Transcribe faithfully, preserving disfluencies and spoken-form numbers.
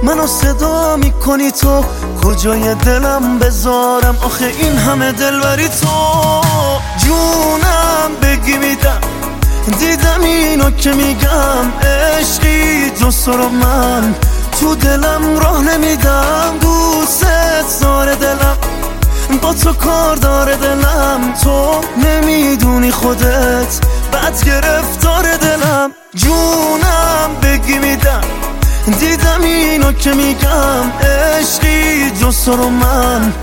منو صدا میکنی تو، کجای دلم بذارم آخه این همه دلبری تو. جونم بگی میدم، دیدم اینو که میگم، عشقی جز تو رو من تو دلم راه نمیدم. دوست داره دلم، با تو کار داره دلم، تو نمیدونی خودت بد گرفتار دلم. جونم بگی میدم، دیدم اینو که میگم، عشقی جز تو رو من